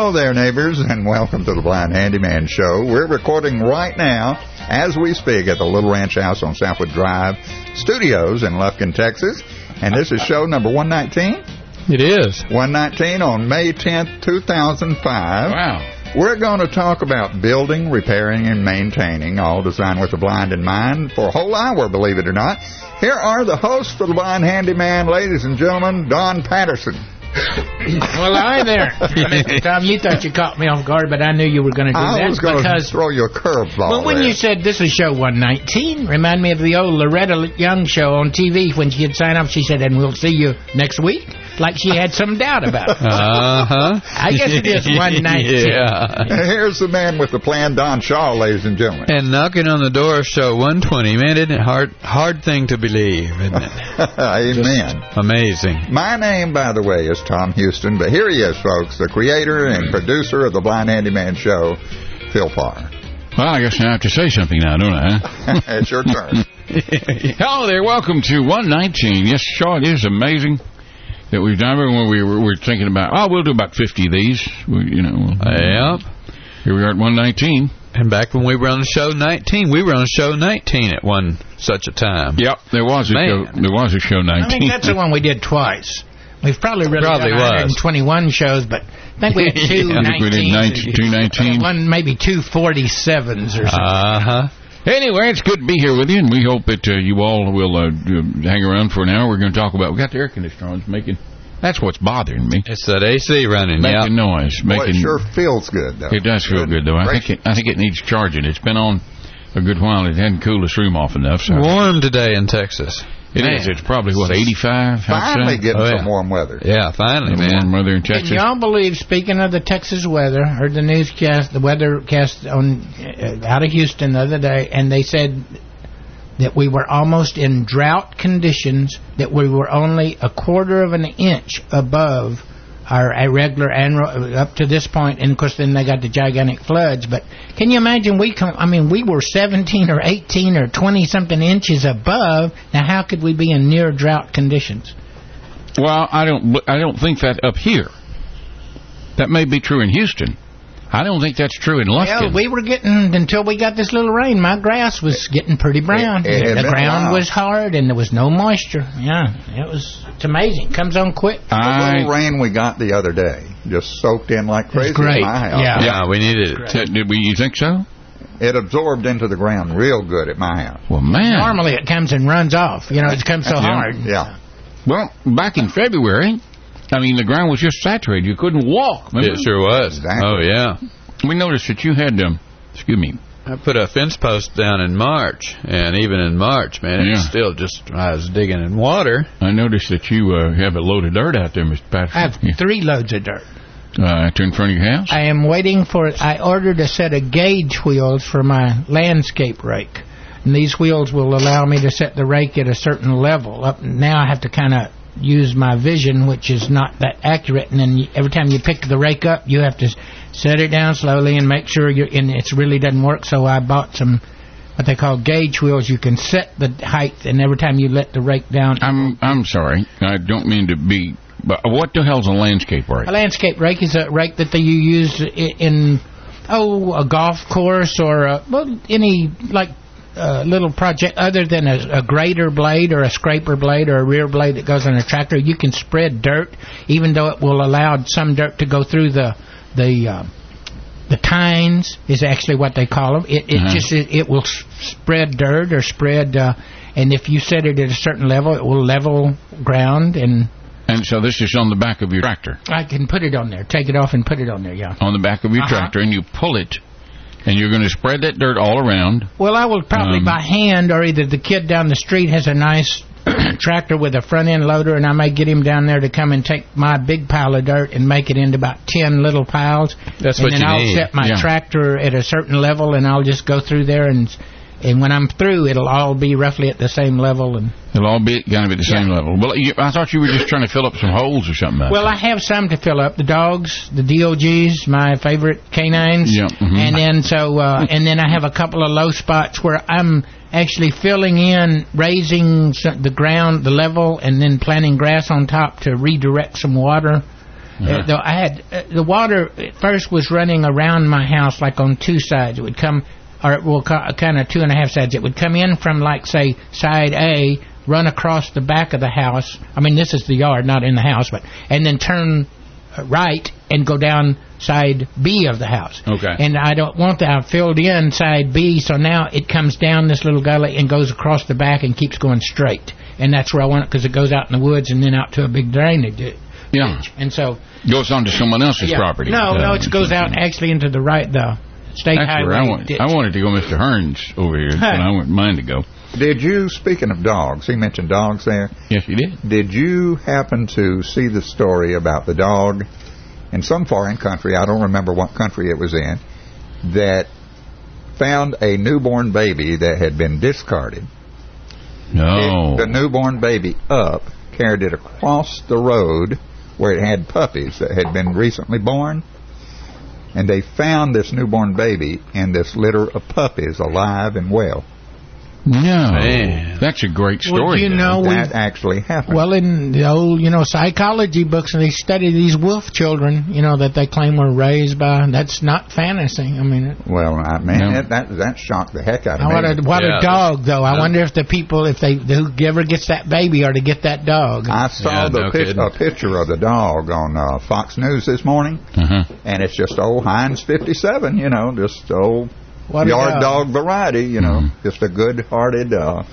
Hello there, neighbors, and welcome to the Blind Handyman Show. We're recording right now, as we speak, at the Little Ranch House on Southwood Drive Studios in Lufkin, Texas. And this is show number 119. It is. 119 on May 10th, 2005. Wow. We're going to talk about building, repairing, and maintaining, all designed with the blind in mind for a whole hour, believe it or not. Here are the hosts for the Blind Handyman, ladies and gentlemen, Don Patterson. Well, hi there. Tom, you thought you caught me off guard, but I knew you were going to do that. I was going to throw you a curveball. Well, when you said this is show 119, remind me of the old Loretta Young show on TV. When she'd sign up, she said, and we'll see you next week. Like she had some doubt about it. Uh-huh. I guess it is 119. Yeah. Here's the man with the plan, Don Shaw, ladies and gentlemen. And knocking on the door of show 120, man, isn't it hard thing to believe, isn't it? Amen. Just amazing. My name, by the way, is Tom Houston, but here he is, folks, the creator and producer of the Blind Handyman Show, Phil Parr. Well, I guess I have to say something now, don't I? It's your turn. Hello there, welcome to 119. Yes, Shaw, it is amazing that we've done it when we were thinking about, we'll do about 50 of these. Yep. Here we are at 119. And back when we were on show 19, we were on show 19 at one such a time. Yep, there was a show 19. I think that's the one we did twice. We've probably done 121 shows, but I think we had two 19s. I think we did 219. One, maybe 247s or something. Uh-huh. Anyway, it's good to be here with you, and we hope that you all will hang around for an hour. We're going to talk about, we got the air conditioner on, that's what's bothering me. It's that AC running, making noise. It sure feels good, though. It does feel good, though. I think it needs charging. It's been on a good while. It hadn't cooled this room off enough. So. Warm today in Texas. It is. It's probably, 85? Finally getting some warm weather. Yeah, finally, man. Warm weather in Texas. Can y'all believe, speaking of the Texas weather, heard the newscast, the weathercast out of Houston the other day, and they said that we were almost in drought conditions, that we were only a quarter of an inch above our regular annual up to this point, and of course then they got the gigantic floods. But can you imagine we were 17 or 18 or 20 something inches above. Now how could we be in near drought conditions? Well, I don't think that up here. That may be true in Houston. I don't think that's true in Lufkin. Well, we were getting, until we got this little rain, my grass was getting pretty brown. The ground was hard and there was no moisture. Yeah, it's amazing. Comes on quick. The little rain we got the other day just soaked in like crazy in my house. Yeah, we needed it. You think so? It absorbed into the ground real good at my house. Well, man. Normally it comes and runs off. It comes so hard. Yeah. Well, back in February, the ground was just saturated. You couldn't walk. Remember? It sure was. Exactly. Oh, yeah. We noticed that you had, I put a fence post down in March, and even in March, man, it's still just, I was digging in water. I noticed that you have a load of dirt out there, Mr. Patrick. I have 3 loads of dirt. Out in front of your house? I am waiting for, I ordered a set of gauge wheels for my landscape rake. And these wheels will allow me to set the rake at a certain level. Now I have to kind of use my vision, which is not that accurate, and then every time you pick the rake up, you have to set it down slowly and make sure it really doesn't work. So I bought some what they call gauge wheels. You can set the height, and every time you let the rake down. I'm sorry, I don't mean to be, but what the hell's a landscape rake? A landscape rake is a rake that you use in a golf course or any little project other than a grader blade or a scraper blade or a rear blade that goes on a tractor. You can spread dirt, even though it will allow some dirt to go through the tines is actually what they call them. It will spread dirt or spread, and if you set it at a certain level, it will level ground. And so this is on the back of your tractor. I can put it on there, take it off and put it on there. Yeah, on the back of your tractor, and you pull it. And you're going to spread that dirt all around? Well, I will probably by hand, or either the kid down the street has a nice tractor with a front-end loader, and I may get him down there to come and take my big pile of dirt and make it into about 10 little piles. That's what you need. And then I'll set my tractor at a certain level, and I'll just go through there, and when I'm through, it'll all be roughly at the same level. And it'll all be kind of at the same level. Well, I thought you were just trying to fill up some holes or something. Well, I have some to fill up. The dogs, the DOGs, my favorite canines. Yeah. Mm-hmm. And then and then I have a couple of low spots where I'm actually filling in, raising the ground, the level, and then planting grass on top to redirect some water. I had the water at first was running around my house like on two sides. It would come, or kind of 2.5 sides. It would come in from like say side A, run across the back of the house. I mean, this is the yard, not in the house, and then turn right and go down side B of the house. Okay. And I don't want that. I filled in side B, so now it comes down this little gully and goes across the back and keeps going straight. And that's where I want it, because it goes out in the woods and then out to a big drainage. Yeah. And so goes on to someone else's property. No, it goes out actually into the state highway. I wanted to go Mr. Hearns over here, but I want mine to go. Did you, speaking of dogs, he mentioned dogs there. Yes, he did. Did you happen to see the story about the dog in some foreign country, I don't remember what country it was in, that found a newborn baby that had been discarded? No. Picked the newborn baby up, carried it across the road where it had puppies that had been recently born, and they found this newborn baby in this litter of puppies alive and well. No, man, that's a great story. Well, you know, that actually happened. Well, in the old, psychology books, and they study these wolf children, that they claim were raised by. That's not fantasy. I mean, that shocked the heck out of me. What a dog, though. I wonder if the people, whoever gets that baby, are to get that dog. I saw a picture of the dog on Fox News this morning, and it's just old Heinz 57. Just old. Yard dog variety, just a good-hearted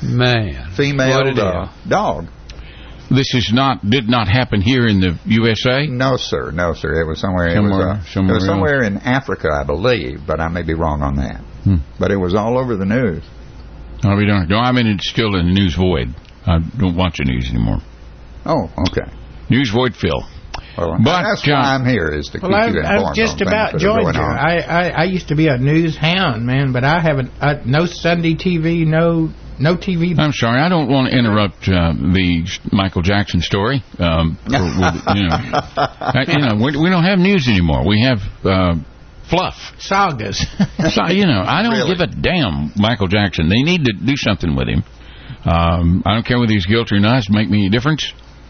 female dog. This did not happen here in the USA? No, sir. It was somewhere. It was somewhere in Africa, I believe, but I may be wrong on that. But it was all over the news. Oh, we don't. No, I mean, it's still in the news void. I don't watch the news anymore. Oh, okay. News void, Phil. Well, that's why I'm here, is to keep you informed. I've just about joined you. I used to be a news hound, man, but I haven't. No Sunday TV, no TV. I'm sorry, I don't want to interrupt the Michael Jackson story. We don't have news anymore. We have fluff, sagas. I don't give a damn. Michael Jackson. They need to do something with him. I don't care whether he's guilty or not. It doesn't make me any difference.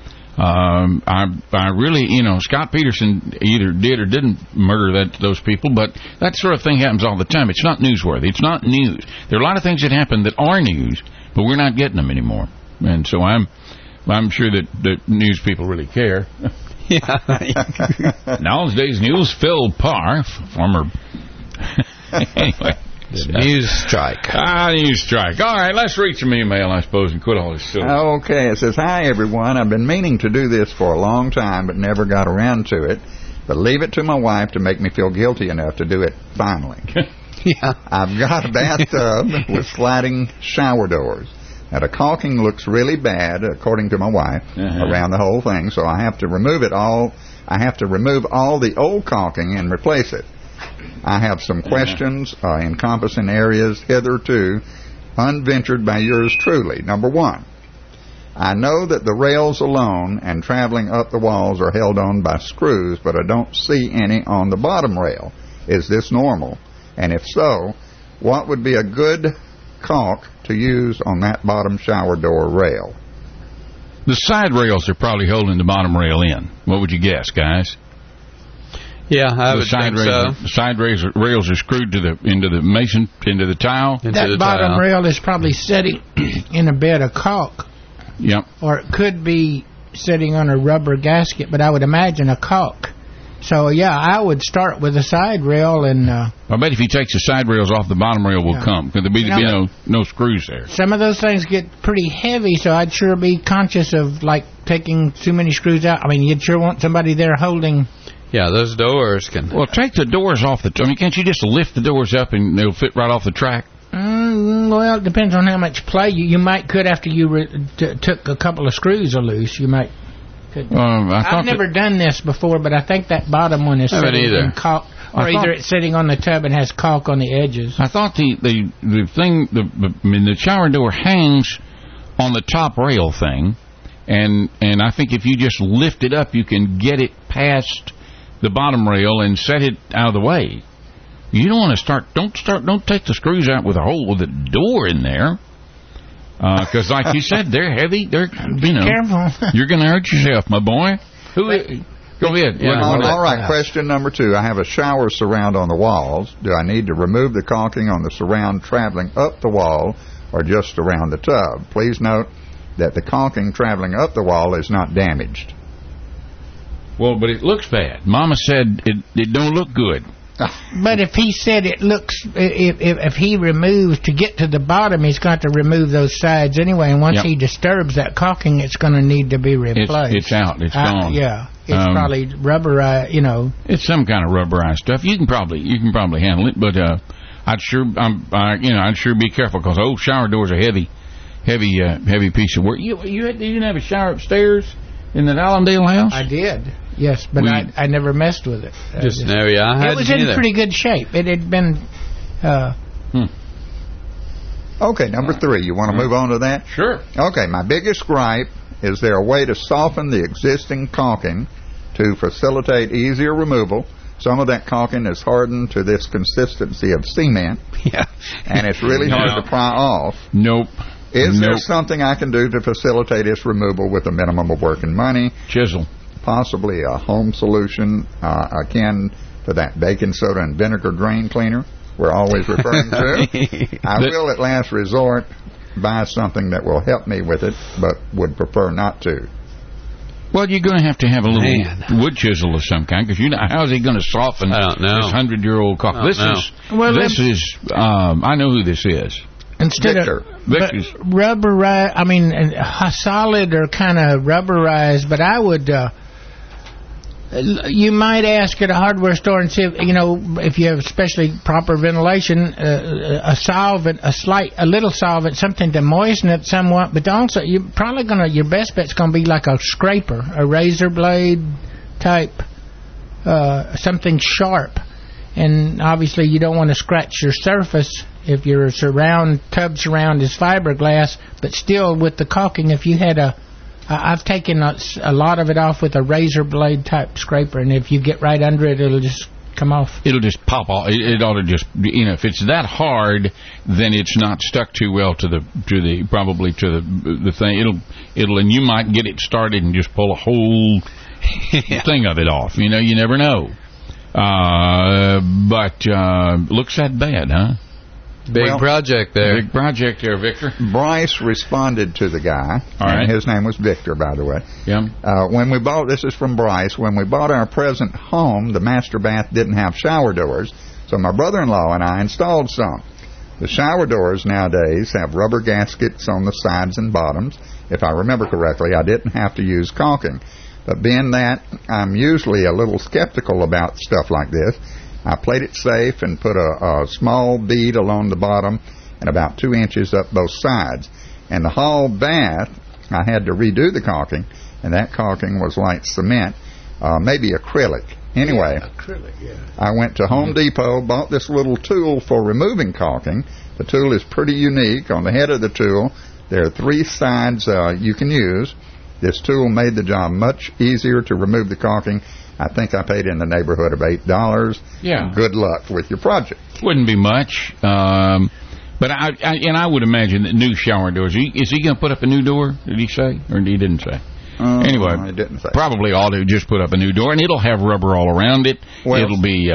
I really, Scott Peterson either did or didn't murder those people, but that sort of thing happens all the time. It's not newsworthy. It's not news. There are a lot of things that happen that are news, but we're not getting them anymore. And so I'm sure that news people really care. Yeah. Nowadays news, Phil Parr, former. Anyway. News strike. News strike. All right, let's read some email, I suppose, and quit all this silly. Okay, it says, "Hi, everyone. I've been meaning to do this for a long time, but never got around to it. But leave it to my wife to make me feel guilty enough to do it finally." Yeah. I've got a bathtub with sliding shower doors. Now, the caulking looks really bad, according to my wife, around the whole thing, so I have to remove it all. I have to remove all the old caulking and replace it. I have some questions encompassing areas hitherto unventured by yours truly. Number one, I know that the rails alone and traveling up the walls are held on by screws, but I don't see any on the bottom rail. Is this normal? And if so, what would be a good caulk to use on that bottom shower door rail? The side rails are probably holding the bottom rail in. What would you guess, guys? Yeah, I would think so. The side rails are screwed into the tile. That bottom rail is probably sitting in a bed of caulk. Yep. Or it could be sitting on a rubber gasket, but I would imagine a caulk. So, yeah, I would start with the side rail and... I bet if he takes the side rails off, the bottom rail will come, because there'll be no screws there. Some of those things get pretty heavy, so I'd sure be conscious of, taking too many screws out. I mean, you'd sure want somebody there holding... Yeah, those doors can... Well, take the doors off can't you just lift the doors up and they'll fit right off the track? Well, it depends on how much play you might could after you took a couple of screws loose. You might... I've never done this before, but I think that bottom one is sitting in caulk, or either it's sitting on the tub and has caulk on the edges. I thought the shower door hangs on the top rail thing, and I think if you just lift it up, you can get it past the bottom rail and set it out of the way. You don't want to don't take the screws out with a hole with a door in there. Because, like you said, they're heavy. Careful. You're going to hurt yourself, my boy. Go ahead. Yeah, All right, question number 2. I have a shower surround on the walls. Do I need to remove the caulking on the surround traveling up the wall or just around the tub? Please note that the caulking traveling up the wall is not damaged. Well, but it looks bad. Mama said it don't look good. But if he said it looks, if he removes to get to the bottom, he's got to remove those sides anyway. And once he disturbs that caulking, it's going to need to be replaced. It's out. It's gone. Yeah, it's probably rubberized. It's some kind of rubberized stuff. You can probably handle it, but I'd sure be careful because old shower doors are heavy piece of work. You didn't have a shower upstairs in that Allendale house? I did. Yes, but I never messed with it. Just an area I had. It was in pretty good shape. It had been. Okay, number 3. You want to move on to that? Sure. Okay, my biggest gripe is there a way to soften the existing caulking to facilitate easier removal? Some of that caulking is hardened to this consistency of cement. Yeah. And it's really hard to pry off. Nope. Is there something I can do to facilitate its removal with a minimum of work and money? Chisel. Possibly a home solution akin to that baking soda and vinegar drain cleaner we're always referring to. I will at last resort buy something that will help me with it, but would prefer not to. Well, you're going to have a little wood chisel of some kind, because how's he going to soften I don't know. this 100-year-old coffee? This is I know who this is. Instead Victor. of rubberized, solid or kind of rubberized, but I would. You might ask at a hardware store and see if you have especially proper ventilation, a solvent, a little solvent, something to moisten it somewhat. But also, you're probably your best bet's gonna be like a scraper, a razor blade type, something sharp. And obviously, you don't want to scratch your surface if your tub surround is fiberglass. But still, with the caulking, if you had I've taken a lot of it off with a razor blade type scraper, and if you get right under it, it'll just come off. It'll just pop off. It ought to just, if it's that hard, then it's not stuck too well to the thing. It'll, and you might get it started and just pull a whole thing of it off. You never know. But looks that bad, huh? Big project there. Big project there, Victor. Bryce responded to the guy. All right. And his name was Victor, by the way. Yeah. This is from Bryce. When we bought our present home, the master bath didn't have shower doors, so my brother-in-law and I installed some. The shower doors nowadays have rubber gaskets on the sides and bottoms. If I remember correctly, I didn't have to use caulking. But being that I'm usually a little skeptical about stuff like this, I played it safe and put a small bead along the bottom and about 2 inches up both sides. And the hall bath, I had to redo the caulking, and that caulking was like cement, maybe acrylic. Anyway, I went to Home Depot, bought this little tool for removing caulking. The tool is pretty unique. On the head of the tool, there are 3 sides you can use. This tool made the job much easier to remove the caulking. I think I paid in the neighborhood of $8. Yeah. Good luck with your project. Wouldn't be much. But I would imagine that new shower doors. Is he going to put up a new door? Did he say, or he didn't say? Anyway, I didn't say. Probably ought to just put up a new door, and it'll have rubber all around it. Well, it'll be,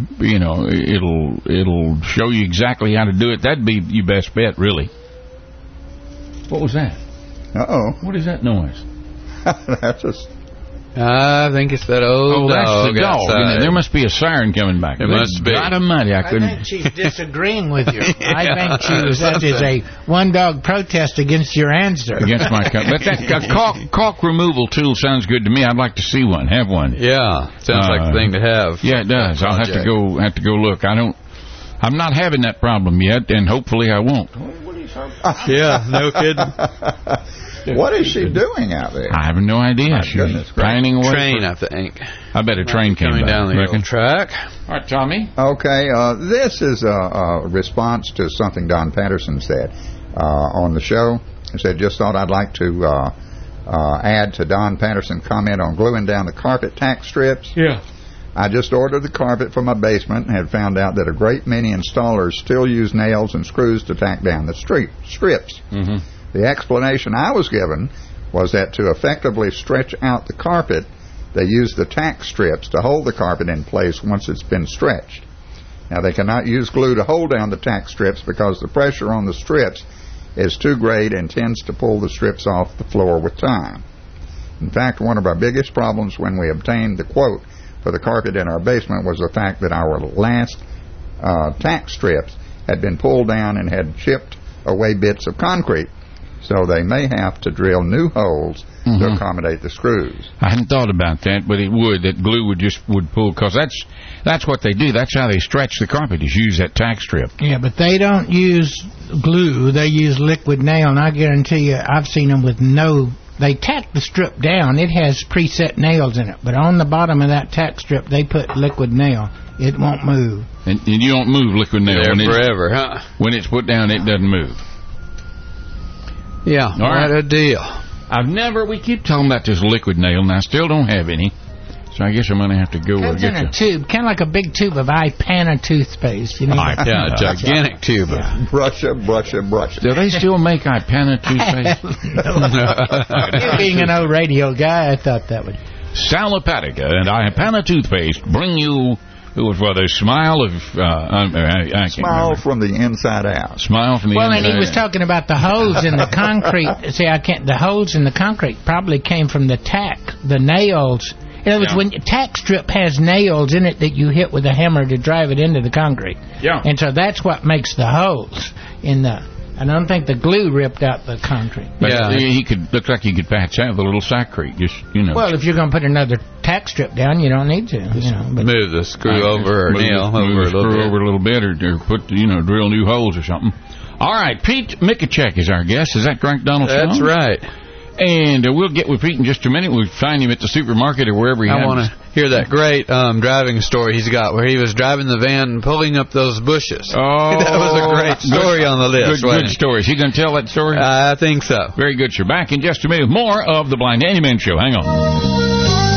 it'll show you exactly how to do it. That'd be your best bet, really. What was that? What is that noise? That's I think it's that old dog. That's the dog. There must be a siren coming back. It must be. God almighty, I couldn't. I think she's disagreeing with you. I think that is a one-dog protest against your answer. Against my but that caulk removal tool sounds good to me. I'd like to see one. Have one. Yeah, sounds like the thing to have. Yeah, it does. I'll have to go look. I'm not having that problem yet, and hopefully I won't. Yeah, no kidding. What is she doing out there? I have no idea. She's pining away. Train, I think. I bet a train came coming down the track. All right, Tommy. Okay, this is a response to something Don Patterson said on the show. He said, just thought I'd like to add to Don Patterson's comment on gluing down the carpet tack strips. Yeah. I just ordered the carpet for my basement and had found out that a great many installers still use nails and screws to tack down the strips. The explanation I was given was that to effectively stretch out the carpet, they use the tack strips to hold the carpet in place once it's been stretched. Now, they cannot use glue to hold down the tack strips because the pressure on the strips is too great and tends to pull the strips off the floor with time. In fact, one of our biggest problems when we obtained the quote for the carpet in our basement was the fact that our last tack strips had been pulled down and had chipped away bits of concrete. So they may have to drill new holes to accommodate the screws. I hadn't thought about that, but it would. That glue would pull, because that's what they do. That's how they stretch the carpet, is use that tack strip. Yeah, but they don't use glue. They use liquid nail, and I guarantee you, I've seen them with no... They tack the strip down. It has preset nails in it, but on the bottom of that tack strip, they put liquid nail. It won't move. And you don't move liquid nail. There forever, huh? When it's put down, it doesn't move. Yeah, what a deal. We keep talking about this liquid nail, and I still don't have any. So I guess I'm going to have to go and get in a tube, kind of like a big tube of Ipana toothpaste. You know? Yeah, a gigantic tube. Yeah. Brush it. Do they still make Ipana toothpaste? You being an old radio guy, I thought that would. Salapatica and Ipana toothpaste bring you... for the smile of... I smile from the inside out. Smile from the inside out. Well, and he was talking about the holes in the concrete. See, the holes in the concrete probably came from the tack, the nails. In other words, when your tack strip has nails in it that you hit with a hammer to drive it into the concrete. Yeah. And so that's what makes the holes in the... I don't think the glue ripped out the concrete. But looked like he could patch out the little saccrete, just, Well, if you're going to put another tack strip down, you don't need to. Move the screw over or nail over a little bit, or put, drill new holes or something. All right, Pete Mikacek is our guest. Is that correct, Donald? That's right. And we'll get with Pete in just a minute. We'll find him at the supermarket or wherever he is. I want to hear that great driving story he's got where he was driving the van and pulling up those bushes. Oh, that was a great story on the list. Good story. Is he going to tell that story? I think so. Very good, sir. Back in just a minute with more of the Blind Handyman Show. Hang on.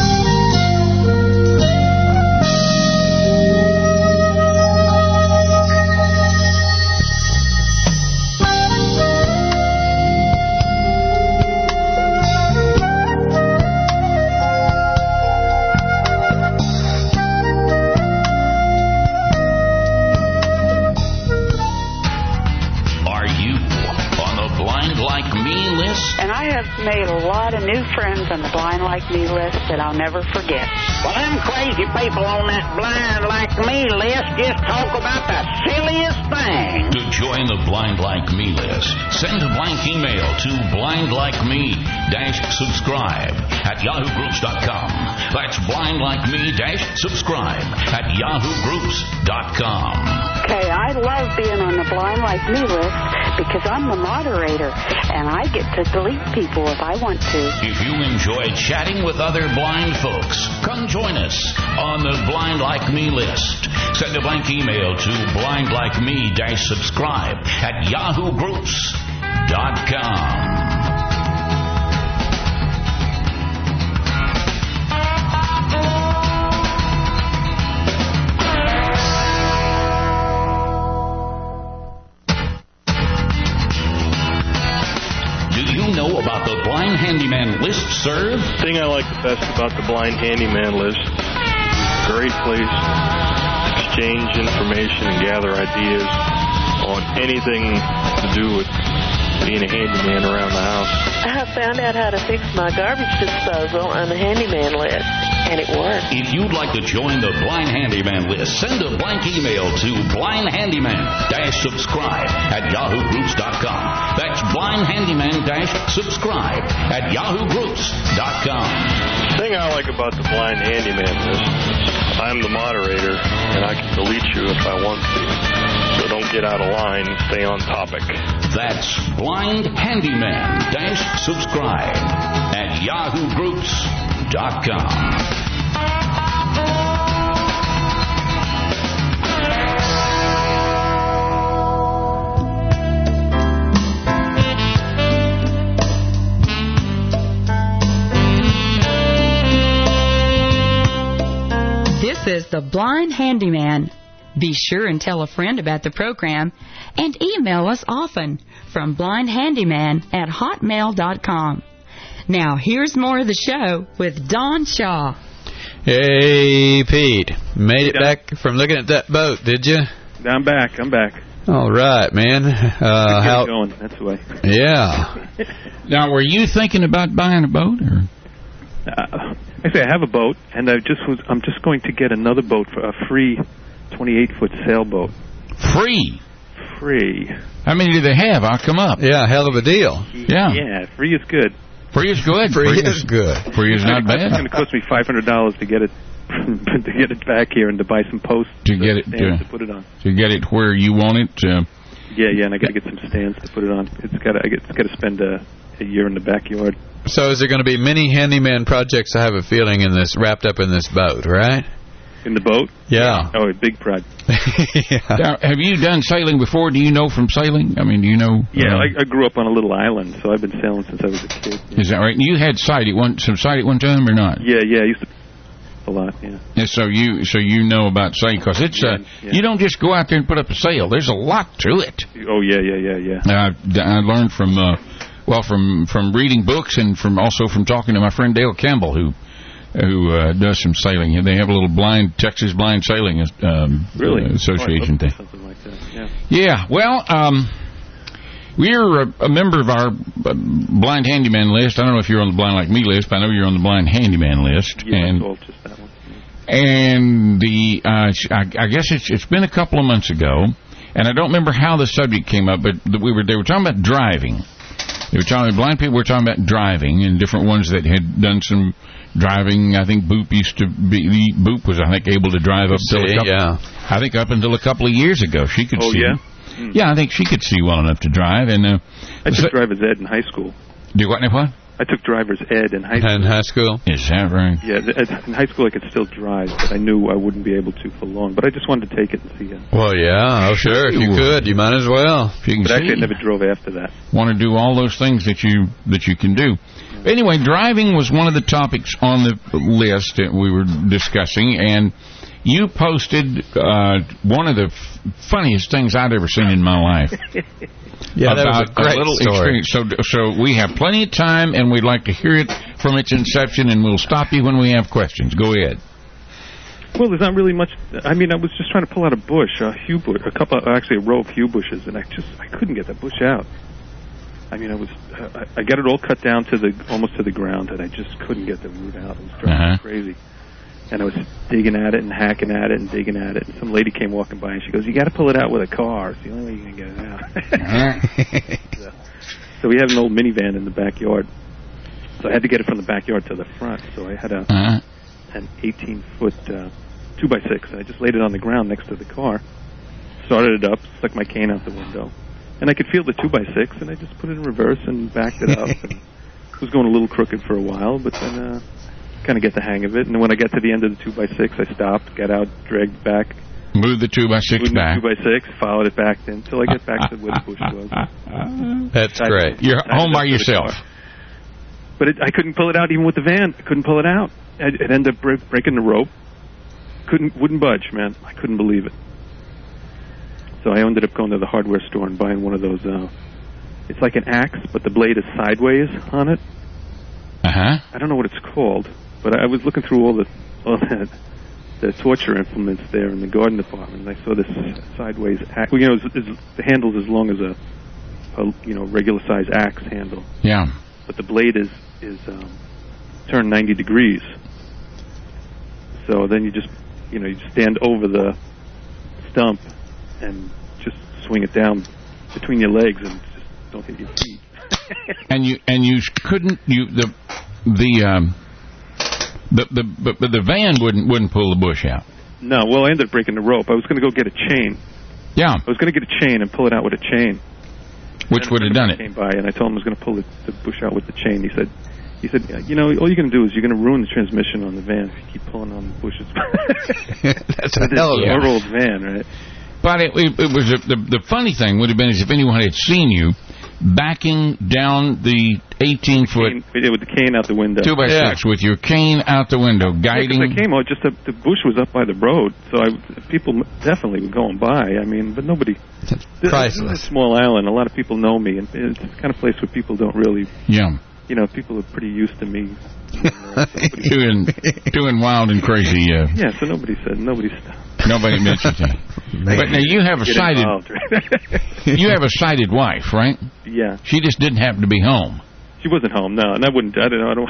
Made a lot of new friends on the Blind Like Me list that I'll never forget. Well, them crazy people on that Blind Like Me list just talk about the silliest thing. To join the Blind Like Me list, send a blank email to blindlikeme-subscribe@yahoogroups.com. That's blindlikeme-subscribe@yahoogroups.com. Okay, I love being on the Blind Like Me list because I'm the moderator, and I get to delete people if I want to. If you enjoy chatting with other blind folks, come join us on the Blind Like Me list. Send a blank email to blindlikeme-subscribe@yahoogroups.com. Know about the Blind Handyman list, sir? The thing I like the best about the Blind Handyman list, great place to exchange information and gather ideas on anything to do with being a handyman around the house. I found out how to fix my garbage disposal on the handyman list, and it worked. If you'd like to join the Blind Handyman list, send a blank email to blindhandyman-subscribe@yahoogroups.com. That's blindhandyman-subscribe@yahoogroups.com. The thing I like about the Blind Handyman list is I'm the moderator, and I can delete you if I want to. So don't get out of line, stay on topic. That's blindhandyman-subscribe@yahoogroups.com. This is the Blind Handyman. Be sure and tell a friend about the program and email us often from blindhandyman@hotmail.com. Now, here's more of the show with Don Shaw. Hey, Pete. Made it back from looking at that boat, did you? I'm back. All right, man. How going? That's the way. Yeah. Now, were you thinking about buying a boat, or? Actually, I have a boat, and I'm just going to get another boat for a free 28-foot sailboat. Free. How many do they have? I'll come up. Yeah, hell of a deal. Yeah, free is good. Free is good. Free is good. Free is not bad. It's going to cost me $500 to get it to get it back here and to buy some posts to get it to put it on. To get it where you want it. Yeah, and I got to get some stands to put it on. It's got to spend a year in the backyard. So is there going to be many handyman projects? I have a feeling wrapped up in this boat, right? In the boat? Yeah. Oh, a big project. Yeah. Now, have you done sailing before? Do you know from sailing? I mean, do you know? Yeah, I grew up on a little island, so I've been sailing since I was a kid. Yeah. Is that right? You had some sight at one time or not? Yeah, I used to a lot. Yeah. So you know about sailing because it's you don't just go out there and put up a sail. There's a lot to it. Oh yeah. I learned from reading books and also from talking to my friend Dale Campbell who does some sailing. They have a little Texas Blind Sailing Association thing. Something like that. Yeah. Well, we're a member of our Blind Handyman list. I don't know if you're on the Blind Like Me list, but I know you're on the Blind Handyman list. Yeah, and just that one. And I guess it's been a couple of months ago, and I don't remember how the subject came up, but they were talking about driving. They were talking blind people were talking about driving, and different ones that had done some driving. I think Boop was able to drive up until a couple of years ago. She could see. Yeah, I think she could see well enough to drive. And I took driver's ed in high school. Do what? I took driver's ed in high school. In high school? Is that right? Yeah, in high school I could still drive, but I knew I wouldn't be able to for long. But I just wanted to take it and see it. Well, yeah, sure. If you could, you might as well. But actually, I never drove after that. Want to do all those things that you can do. Anyway, driving was one of the topics on the list that we were discussing, and you posted one of the funniest things I'd ever seen in my life. Yeah, that was a great story. Experience. So we have plenty of time, and we'd like to hear it from its inception, and we'll stop you when we have questions. Go ahead. Well, there's not really much. I mean, I was just trying to pull out a bush, a row of hue bushes, and I couldn't get that bush out. I mean, I got it all cut down almost to the ground, and I just couldn't get the root out. It was driving me crazy. And I was digging at it and hacking at it and digging at it. And some lady came walking by and she goes, "You got to pull it out with a car. It's the only way you can get it out." So we have an old minivan in the backyard. So I had to get it from the backyard to the front. So I had an 18-foot 2x6. And I just laid it on the ground next to the car, started it up, stuck my cane out the window. And I could feel the 2x6, and I just put it in reverse and backed it up. And it was going a little crooked for a while, but then kind of get the hang of it. And when I got to the end of the 2x6, I stopped, got out, dragged back. Moved the 2x6 back. Moved the 2x6, followed it back until I get back to where the bush was. That's great. You're home by yourself. But I couldn't pull it out even with the van. I couldn't pull it out. It ended up breaking the rope. Wouldn't budge, man. I couldn't believe it. So I ended up going to the hardware store and buying one of those. It's like an axe, but the blade is sideways on it. I don't know what it's called, but I was looking through all the torture implements there in the garden department, and I saw this sideways axe. Well, the handle's as long as a regular size axe handle. Yeah. But the blade is turned 90 degrees. So then you just stand over the stump and just swing it down between your legs and just don't hit your feet. and you couldn't the van wouldn't pull the bush out. No, well, I ended up breaking the rope. I was going to go get a chain. Yeah. I was going to get a chain and pull it out with a chain. Which would have done it. Came by and I told him I was going to pull the bush out with the chain. He said, all you're going to do is you're going to ruin the transmission on the van if you keep pulling on the bushes. That's a hell of a old van, right? But it was the funny thing would have been is if anyone had seen you backing down the 18-foot with the cane out the window, 2x6 with your cane out the window, guiding. I came out just the bush was up by the road, so people definitely were going by. I mean, but nobody. Priceless. This is a small island. A lot of people know me, and it's the kind of place where people don't really. Yeah. you know, people are pretty used to me. doing wild and crazy. Yeah, so nobody stopped. Nobody mentioned it. But now you have a sighted, you have a sighted wife, right? Yeah. She just didn't happen to be home. She wasn't home, no, and I don't know.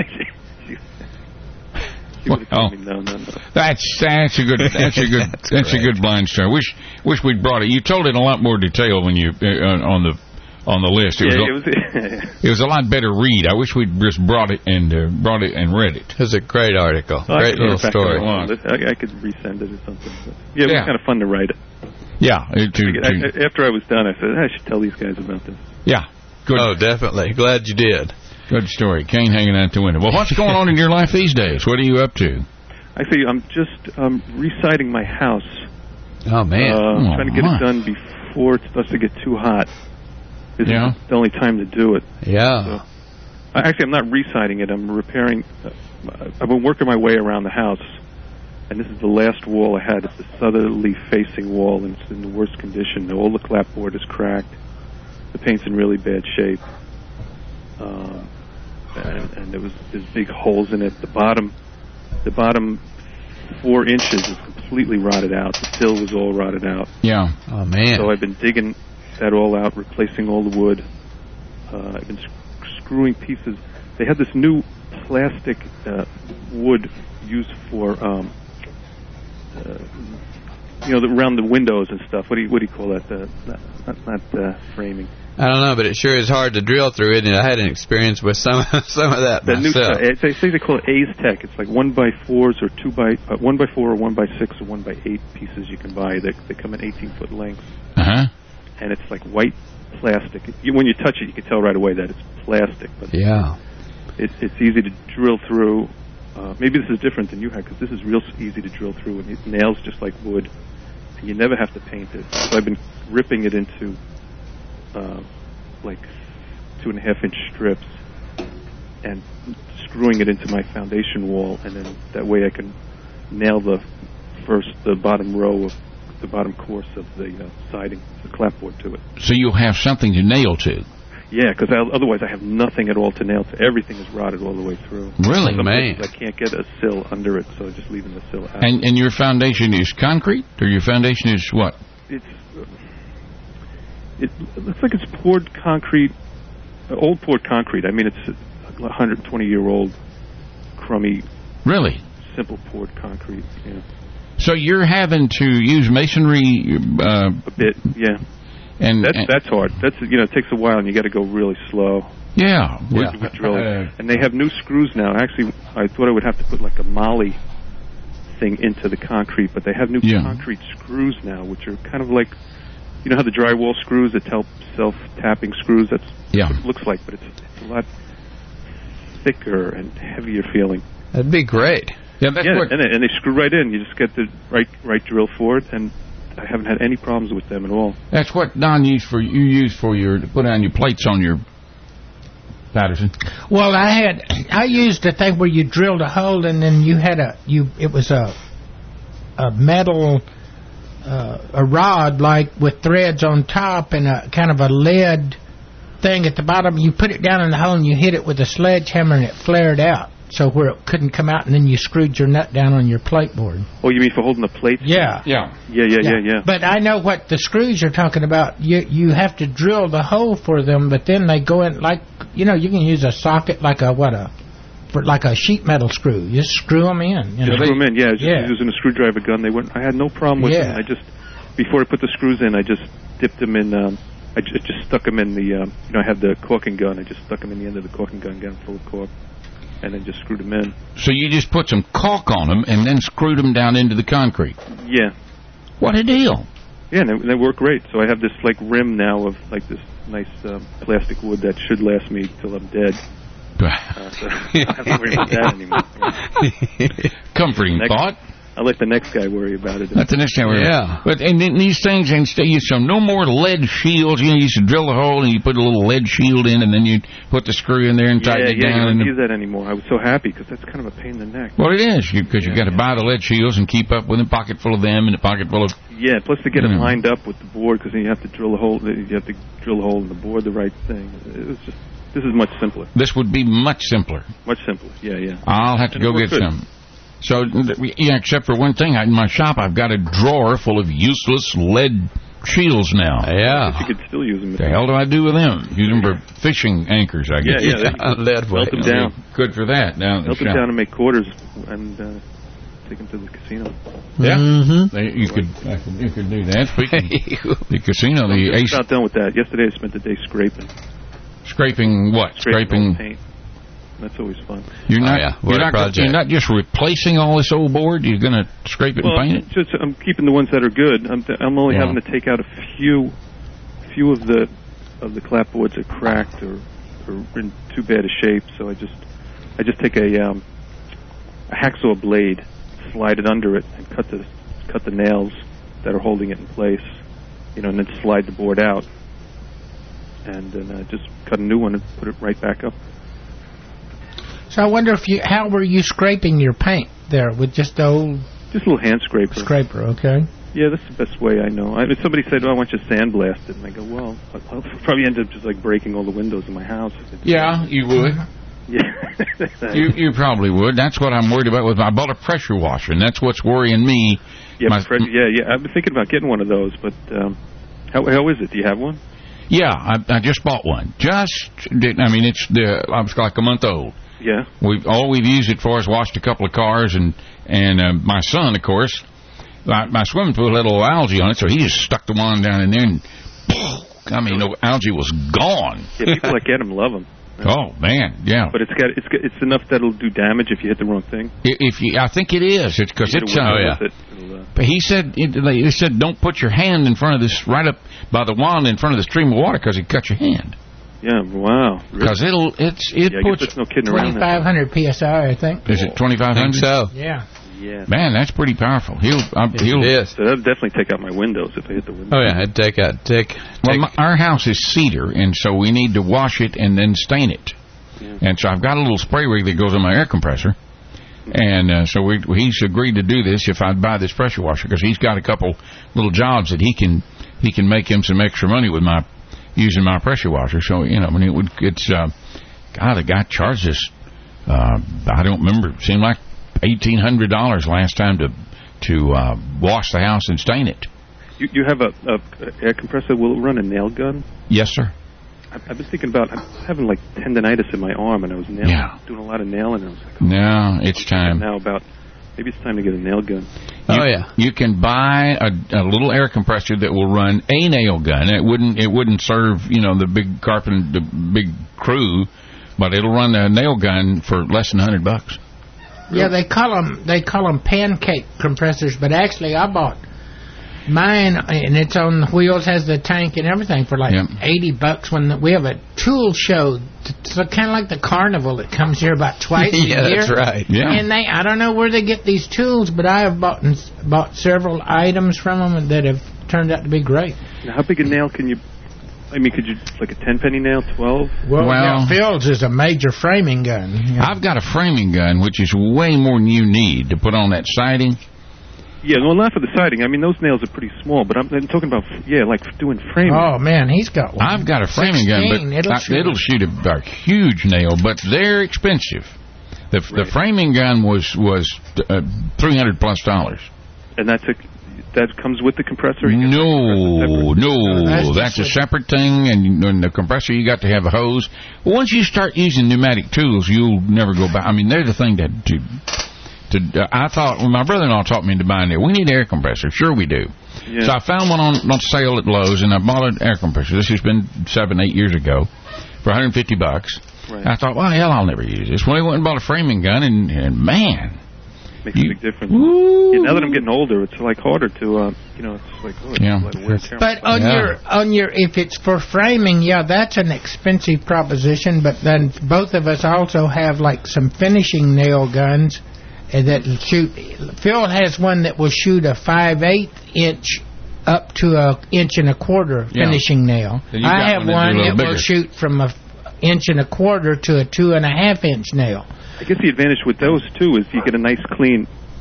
She would have told me no. That's a good blind story. Wish we'd brought it. You told it in a lot more detail when you on the list. It was a lot better read. I wish we'd just brought it and read it. It was a great article. Great little story. I could resend it or something. But yeah, it was kind of fun to write it. Yeah. After I was done, I said, I should tell these guys about this. Yeah. Good. Oh, definitely. Glad you did. Good story. Kane hanging out the window. Well, what's going on in your life these days? What are you up to? Actually, I'm just residing my house. Oh, man. Trying to get it done before it starts to get too hot. This is the only time to do it. Yeah. So, actually, I'm not residing it. I'm repairing. I've been working my way around the house, and this is the last wall I had. It's the southerly facing wall, and it's in the worst condition. All the clapboard is cracked. The paint's in really bad shape. And there's big holes in it. The bottom 4 inches is completely rotted out. The sill was all rotted out. Yeah. Oh, man. So I've been digging that all out, replacing all the wood. I've been screwing pieces. They had this new plastic wood used for, around the windows and stuff. What do you call that? Not framing. I don't know, but it sure is hard to drill through, isn't it? I had an experience with some of that myself. They say they call it A's Tech. It's like 1x4s or 1x4 or 1x6 or 1x8 pieces you can buy. They come in 18-foot lengths. Uh-huh. And it's like white plastic. When you touch it, you can tell right away that it's plastic. But yeah. It's easy to drill through. Maybe this is different than you had, because this is real easy to drill through, and it nails just like wood. And you never have to paint it. So I've been ripping it into like 2.5-inch strips and screwing it into my foundation wall, and then that way I can nail the bottom row of the bottom course of the siding, the clapboard to it. So you'll have something to nail to. Yeah, because otherwise I have nothing at all to nail to. Everything is rotted all the way through. Really, man? I can't get a sill under it, so just leaving the sill out. And your foundation is concrete, or your foundation is what? It looks like it's poured concrete, old poured concrete. I mean, it's 120-year-old, crummy. Really? Simple poured concrete. Yeah. So you're having to use masonry a bit, yeah. And that's hard. It takes a while, and you got to go really slow. Yeah. With drilling. And they have new screws now. Actually, I thought I would have to put like a molly thing into the concrete, but they have new concrete screws now, which are kind of like, you know how the drywall screws, the self-tapping screws, that's what it looks like, but it's a lot thicker and heavier feeling. That'd be great. Yeah, and they screw right in. You just get the right drill for it, and I haven't had any problems with them at all. That's what Don used for to put on your plates on your Patterson. Well, I used a thing where you drilled a hole, and then you had it was a metal a rod like with threads on top and a kind of a lead thing at the bottom. You put it down in the hole and you hit it with a sledgehammer and it flared out, so where it couldn't come out, and then you screwed your nut down on your plate board. Oh, you mean for holding the plates? Yeah. But I know what the screws you're talking about. You have to drill the hole for them, but then they go in like, you can use a socket like a sheet metal screw. You just screw them in. Screw them in, using a screwdriver gun. I had no problem with them. Before I put the screws in, I just dipped them in. I just stuck them in the. I had the caulking gun. I just stuck them in the end of the caulking gun, got them full of caulk, and then just screwed them in. So you just put some caulk on them and then screwed them down into the concrete. Yeah. What a deal. Yeah, and they work great. So I have this like rim now of like this nice plastic wood that should last me till I'm dead. So I don't have to worry about that anymore. Comforting thought. I'll let the next guy worry about it. Let the next guy worry about it. But and these things, so no more lead shields. You used to drill a hole and you put a little lead shield in, and then you put the screw in there and tighten it down. I don't use that anymore. I was so happy because that's kind of a pain in the neck. Well, it is, because you've got to buy the lead shields and keep up with a pocket full of them and a pocket full of... Yeah, plus to get them lined up with the board, because then you have to drill a hole. You have to drill a hole in the board the right thing. It was just... This is much simpler. This would be much simpler. Much simpler. Yeah. I'll have to go get some. So, yeah, except for one thing, in my shop I've got a drawer full of useless lead shields now. Yeah. You could still use them. The hell do I do with them? Use them for fishing anchors, I guess. Yeah. Lead melt them down. Good for that. Melt them down and make quarters and take them to the casino. Yeah. Mm-hmm. You could do that. Speaking the casino, the I'm Ace. not done with that. Yesterday I spent the day scraping. Scraping what? Scraping paint. That's always fun. You're not just replacing all this old board. You're going to scrape it and paint it. I'm keeping the ones that are good. I'm only having to take out a few of the clapboards are cracked or in too bad a shape. So I just take a hacksaw blade, slide it under it, and cut the nails that are holding it in place. And then slide the board out, and then just cut a new one and put it right back up. So I wonder how were you scraping your paint there with just the old... Just a little hand scraper. Scraper, okay. Yeah, that's the best way I know. Somebody said, I want you to sandblast it. And I go, well, I'll probably end up just like breaking all the windows in my house. Yeah, you would. Yeah. you probably would. That's what I'm worried about. I bought a pressure washer, and that's what's worrying me. Yeah, I've been thinking about getting one of those, but how is it? Do you have one? Yeah, I just bought one. I was like a month old. Yeah. All we've used it for is washed a couple of cars, and my son, of course, my swimming pool had a little algae on it, so he just stuck the wand down in there, and the algae was gone. Yeah, people that get them love them. Oh man, yeah. But it's enough that'll do damage if you hit the wrong thing. I think it is. It's because it's. But he said they said don't put your hand in front of this right up by the wand in front of the stream of water because it cut your hand. Yeah, wow. Because it puts no kidding around. 2,500 psi, I think. Is it 2,500? So. Yeah. Yeah. Man, that's pretty powerful. He'll. So that'll definitely take out my windows if I hit the window. Oh yeah, it'd take. Well, our house is cedar, and so we need to wash it and then stain it. Yeah. And so I've got a little spray rig that goes on my air compressor, and so he's agreed to do this if I buy this pressure washer because he's got a couple little jobs that he can make him some extra money with using my pressure washer. So God, the guy charged us. I don't remember. It seemed like $1,800 last time to wash the house and stain it. You have a air compressor. Will it run a nail gun? Yes, sir. I've been thinking about. I'm having like tendonitis in my arm, and I was doing a lot of nailing. And I was like, no, it's time now. Maybe it's time to get a nail gun. You can buy a little air compressor that will run a nail gun. It wouldn't serve the big crew, but it'll run a nail gun for less than $100. Yeah, they call them pancake compressors, but actually I bought mine, and it's on wheels, has the tank and everything for like $80 when we have a tool show. It's kind of like the carnival that comes here about twice a year. Yeah, that's right. Yeah. And I don't know where they get these tools, but I have bought several items from them that have turned out to be great. Now, how big a nail can you? I mean, could you like a 10-penny nail, 12? Well, Phil's is a major framing gun. I've got a framing gun, which is way more than you need to put on that siding. Yeah, well, not for the siding. I mean, those nails are pretty small, but I'm talking about, like doing framing. Oh, man, he's got one. I've got a framing gun, but it'll shoot a huge nail, but they're expensive. The framing gun was $300+. And that comes with the compressor? No, that's a separate thing, and the compressor, you got to have a hose. Well, once you start using pneumatic tools, you'll never go back. I mean, they're the thing I thought, my brother-in-law taught me to buy it. We need air compressor. Sure we do. Yeah. So I found one on sale at Lowe's, and I bought an air compressor. This has been 7-8 years ago for $150. Right. I thought, well, hell, I'll never use this. Well, I went and bought a framing gun, and man. Makes a big difference. Yeah, now that I'm getting older, it's like harder to, it's like, But on your, if it's for framing, that's an expensive proposition. But then both of us also have like some finishing nail guns that shoot. Phil has one that will shoot a 5/8 inch up to a 1.25 inch finishing nail. I have one that will shoot from a 1.25 inch to a 2.5 inch nail. I guess the advantage with those too is you get a nice clean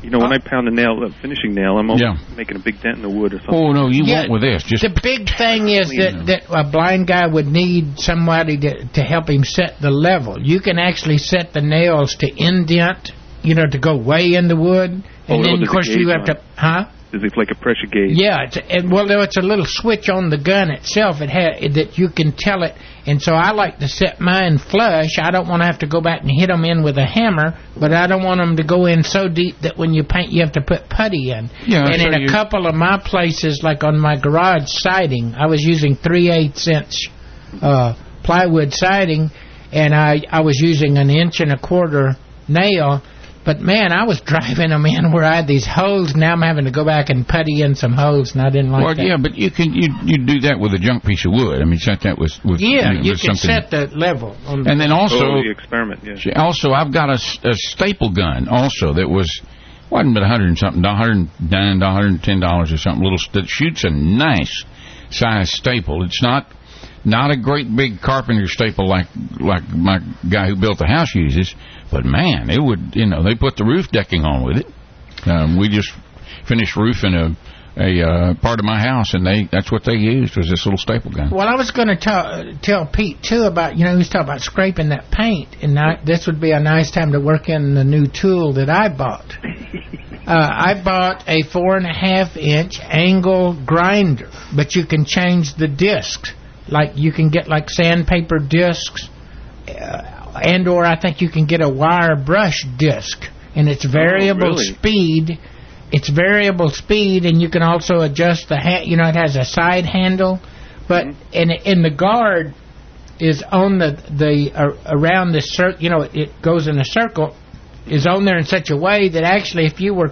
when I pound a finishing nail, I'm making a big dent in the wood or something. Oh, no, you won't with this. Just the big thing is that a blind guy would need somebody to help him set the level. You can actually set the nails to indent, to go way in the wood. And then, of course, you have to... Huh? Is it like a pressure gauge? Yeah, it's a little switch on the gun itself that you can tell it. And so I like to set mine flush. I don't want to have to go back and hit them in with a hammer, but I don't want them to go in so deep that when you paint, you have to put putty in. Yeah, and in a couple of my places, like on my garage siding, I was using 3/8 inch plywood siding, and I was using 1 1/4 inch nail. But, man, I was driving them in where I had these holes. Now I'm having to go back and putty in some holes, and I didn't like that. Well, yeah, but you do that with a junk piece of wood. I mean, set that with you can something. set the level. And then also... the experiment, yeah. Also, I've got a staple gun also that wasn't but $100 and something, $109, $110 or something, that shoots a nice size staple. It's not a great big carpenter staple like my guy who built the house uses. But, man, it would, they put the roof decking on with it. We just finished roofing a part of my house, and that's what they used was this little staple gun. Well, I was going to tell Pete, too, about, he was talking about scraping that paint, and this would be a nice time to work in the new tool that I bought. I bought a 4.5 inch angle grinder, but you can change the discs. Like, you can get, sandpaper discs, or I think you can get a wire brush disc, and it's variable speed. It's variable speed, and you can also adjust the it has a side handle, but in the guard is on the around the circle. It goes in a circle. Is on there in such a way that actually, if you were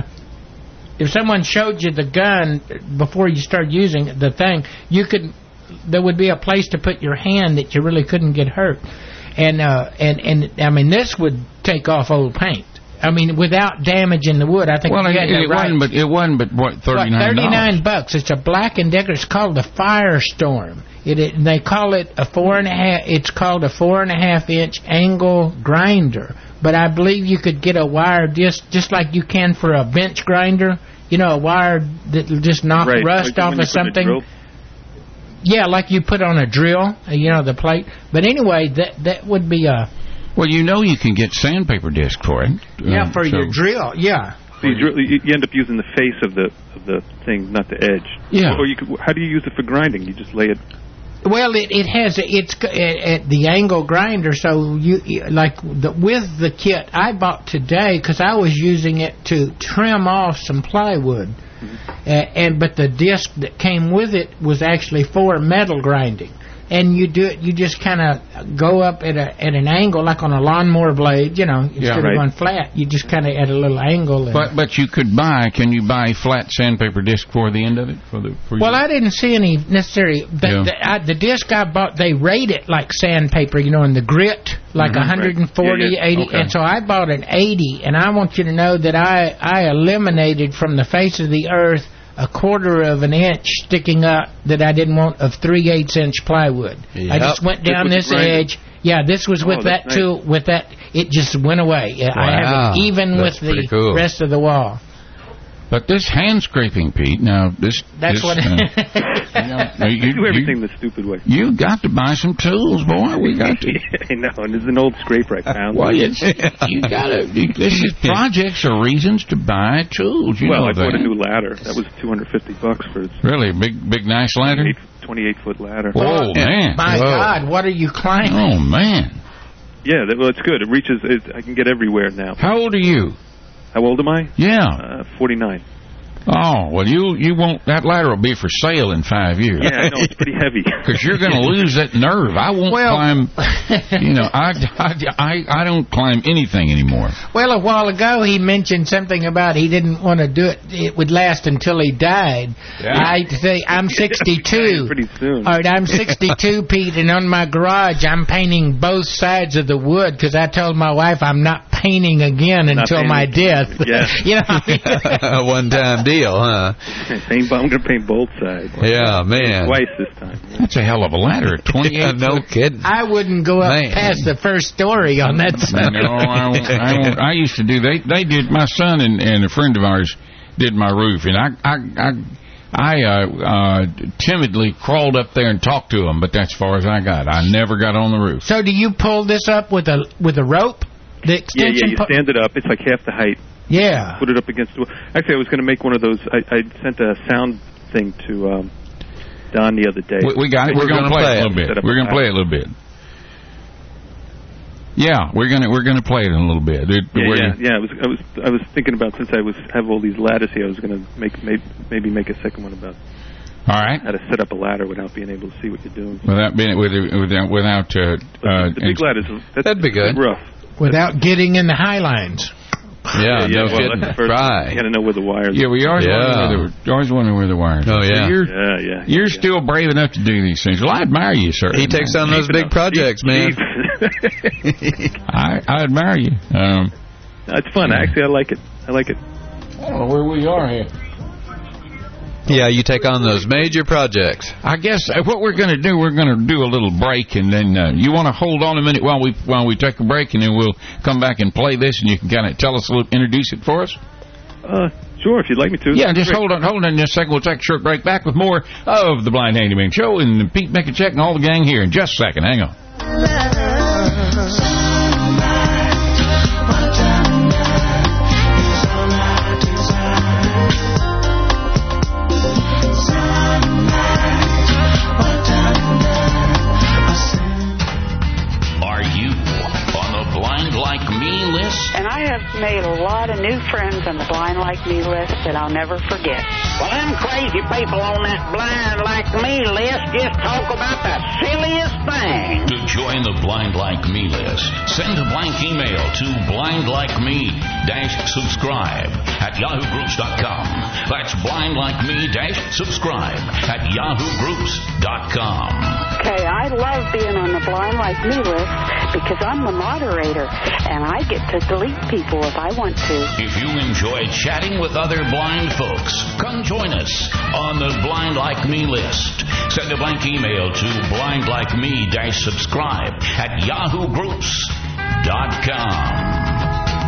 if someone showed you the gun before you started using the thing, there would be a place to put your hand that you really couldn't get hurt. And I mean, this would take off old paint. I mean, without damaging the wood. I think it wasn't but what, $39? $39. It's a Black & Decker. It's called the Firestorm. They call it a 4.5. It's called a 4.5 inch angle grinder. But I believe you could get a wire disc just like you can for a bench grinder. A wire that'll just knock rust off of something. Yeah, like you put on a drill, the plate. But anyway, that would be a... Well, you can get sandpaper disc for it. Yeah, for your drill, yeah. So you end up using the face of the thing, not the edge. Yeah. Or how do you use it for grinding? You just lay it... Well, it's at the angle grinder, so with the kit I bought today, because I was using it to trim off some plywood. But the disc that came with it was actually for metal grinding, and you just kind of go up at an angle like on a lawnmower blade, instead of going flat, you just kind of at a little angle. But can you buy flat sandpaper disc for the end of it Well, I didn't see any necessary. The disc I bought, they rate it like sandpaper, in the grit, like 140, 80, okay. and so I bought an 80, and I want you to know that I eliminated from the face of the earth 1/4 inch sticking up that I didn't want of 3/8 inch plywood. Yep. I just went down this edge. Yeah, this was with that tool. Nice. With that, it just went away. Wow. I have it even with the rest of the wall. But this hand scraping, Pete. Now That's what. You do everything the stupid way. You got to buy some tools, boy. We got to. I know, and there's an old scraper I found. Well, you got to. This is projects or reasons to buy tools. I bought a new ladder. That was $250 for it. Really, big nice ladder. 28-foot ladder. Oh man! My God, what are you climbing? Oh man! Yeah, it's good. It reaches. I can get everywhere now. How old are you? How old am I? Yeah. 49. Oh, well, you won't. That ladder will be for sale in 5 years. Yeah, I know, it's pretty heavy. Because you're going to lose that nerve. I won't climb. I don't climb anything anymore. Well, a while ago he mentioned something about he didn't want to do it. It would last until he died. Yeah. I say I'm 62. Pretty soon. All right, I'm 62, Pete, and on my garage I'm painting both sides of the wood because I told my wife I'm not painting again until my death. Yeah. One time deal, huh? I'm going to paint both sides. Yeah, man. Twice this time. That's a hell of a ladder. 28 Yeah, no kidding. I wouldn't go up past the first story on that side. No, I won't. I used to do. They did. My son and a friend of ours did my roof, and I timidly crawled up there and talked to them, but that's as far as I got. I never got on the roof. So do you pull this up with a rope? The extension. Yeah. You stand it up. It's like half the height. Yeah. Put it up against the wall. Actually, I was going to make one of those. I sent a sound thing to Don the other day. We got it. We're going to play it a little bit. We're going to play it a little bit. Yeah, we're gonna play it in a little bit. Yeah. I was thinking about, since I have all these ladders here, I was going to maybe make a second one about. All right. How to set up a ladder without being able to see what you're doing. Without being without. The big ladders. That'd be good. Rough. Without getting in the high lines. Yeah, no kidding. Try. You got to know where the wires. Yeah, we always wondering where the wires. Oh yeah. So you're still brave enough to do these things. Well, I admire you, sir. He takes on those big projects, man. I admire you. It's fun. Actually, I like it. I don't know where we are here. Yeah, you take on those major projects. I guess what we're going to do, we're going to do a little break, and then you want to hold on a minute while we take a break, and then we'll come back and play this, and you can kind of introduce it for us. Sure, if you'd like me to. Yeah, just hold on just a second. We'll take a short break. Back with more of the Blind Handyman Show and Pete Mikachek and all the gang here in just a second. Hang on. And I have made a lot of new friends on the Blind Like Me list that I'll never forget. Well, them crazy people on that Blind Like Me list just talk about the silliest thing. To join the Blind Like Me list, send a blank email to blindlikeme-subscribe at yahoogroups.com. That's blindlikeme-subscribe at yahoogroups.com. Okay, I love being on the Blind Like Me list because I'm the moderator, and I get to delete people if I want to. If you enjoy chatting with other blind folks, come join us on the Blind Like Me list. Send a blank email to blindlikeme-subscribe at yahoogroups.com.